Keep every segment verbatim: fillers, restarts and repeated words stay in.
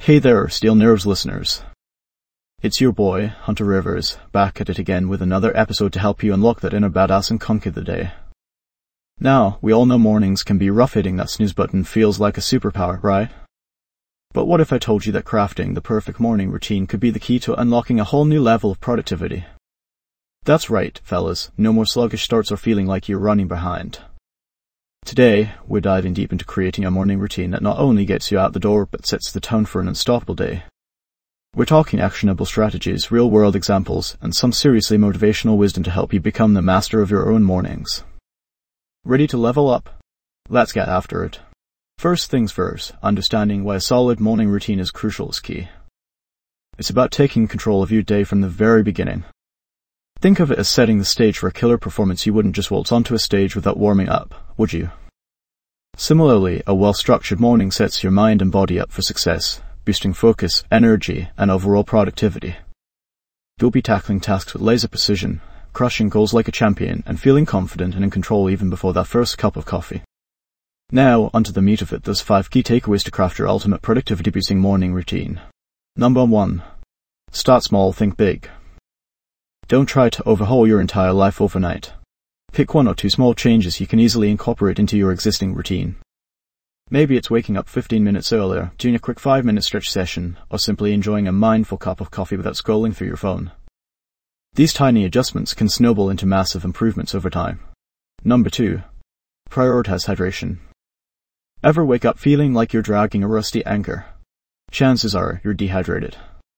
Hey there, Steel Nerves listeners. It's your boy, Hunter Rivers, back at it again with another episode to help you unlock that inner badass and conquer the day. Now, we all know mornings can be rough. Hitting that snooze button feels like a superpower, right? But what if I told you that crafting the perfect morning routine could be the key to unlocking a whole new level of productivity? That's right, fellas, no more sluggish starts or feeling like you're running behind. Today, we're diving deep into creating a morning routine that not only gets you out the door but sets the tone for an unstoppable day. We're talking actionable strategies, real-world examples, and some seriously motivational wisdom to help you become the master of your own mornings. Ready to level up? Let's get after it. First things first, understanding why a solid morning routine is crucial is key. It's about taking control of your day from the very beginning. Think of it as setting the stage for a killer performance. You wouldn't just waltz onto a stage without warming up, would you? Similarly, a well-structured morning sets your mind and body up for success, boosting focus, energy, and overall productivity. You'll be tackling tasks with laser precision, crushing goals like a champion, and feeling confident and in control even before that first cup of coffee. Now, onto the meat of it, there's five key takeaways to craft your ultimate productivity-boosting morning routine. Number one. Start small, think big. Don't try to overhaul your entire life overnight. Pick one or two small changes you can easily incorporate into your existing routine. Maybe it's waking up fifteen minutes earlier, doing a quick five minute stretch session, or simply enjoying a mindful cup of coffee without scrolling through your phone. These tiny adjustments can snowball into massive improvements over time. Number two. Prioritize hydration. Ever wake up feeling like you're dragging a rusty anchor? Chances are you're dehydrated.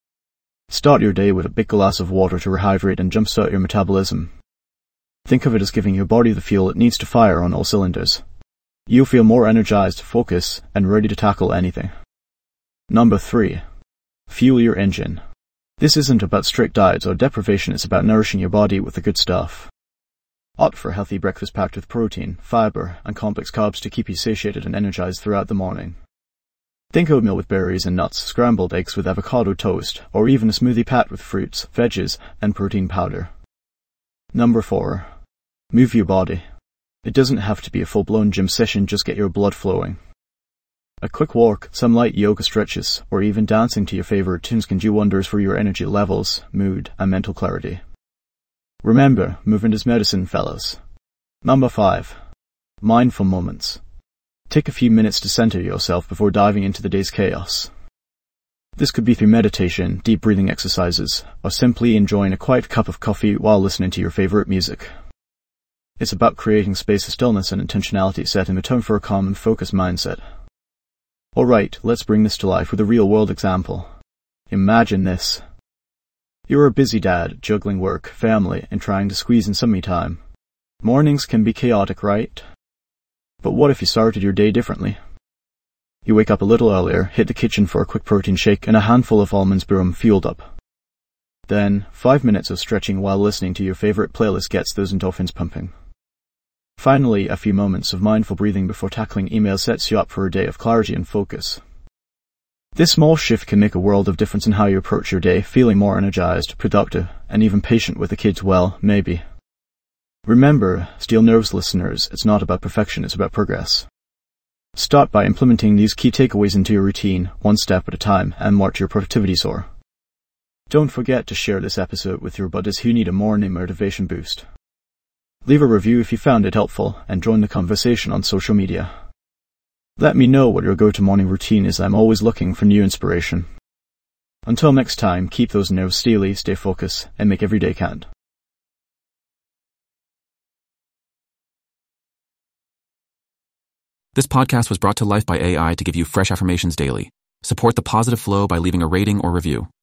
Start your day with a big glass of water to rehydrate and jumpstart your metabolism. Think of it as giving your body the fuel it needs to fire on all cylinders. You'll feel more energized, focused, and ready to tackle anything. Number three. Fuel your engine. This isn't about strict diets or deprivation, it's about nourishing your body with the good stuff. Opt for a healthy breakfast packed with protein, fiber, and complex carbs to keep you satiated and energized throughout the morning. Think oatmeal with berries and nuts, scrambled eggs with avocado toast, or even a smoothie packed with fruits, veggies, and protein powder. Number four. Move your body. It doesn't have to be a full-blown gym session, just get your blood flowing. A quick walk, some light yoga stretches, or even dancing to your favorite tunes can do wonders for your energy levels, mood, and mental clarity. Remember, movement is medicine, fellas. Number five. Mindful moments. Take a few minutes to center yourself before diving into the day's chaos. This could be through meditation, deep breathing exercises, or simply enjoying a quiet cup of coffee while listening to your favorite music. It's about creating space of stillness and intentionality, setting the tone for a calm and focused mindset. Alright, let's bring this to life with a real-world example. Imagine this. You're a busy dad, juggling work, family, and trying to squeeze in some me time. Mornings can be chaotic, right? But what if you started your day differently? You wake up a little earlier, hit the kitchen for a quick protein shake and a handful of almonds boom fueled up. Then, five minutes of stretching while listening to your favorite playlist gets those endorphins pumping. Finally, a few moments of mindful breathing before tackling email sets you up for a day of clarity and focus. This small shift can make a world of difference in how you approach your day, feeling more energized, productive, and even patient with the kids. Well, maybe. Remember, Steel Nerves listeners, it's not about perfection, it's about progress. Start by implementing these key takeaways into your routine, one step at a time, and watch your productivity soar. Don't forget to share this episode with your buddies who need a morning motivation boost. Leave a review if you found it helpful, and join the conversation on social media. Let me know what your go-to morning routine is. I'm always looking for new inspiration. Until next time, keep those nerves steely, stay focused, and make every day count. This podcast was brought to life by A I to give you fresh affirmations daily. Support the positive flow by leaving a rating or review.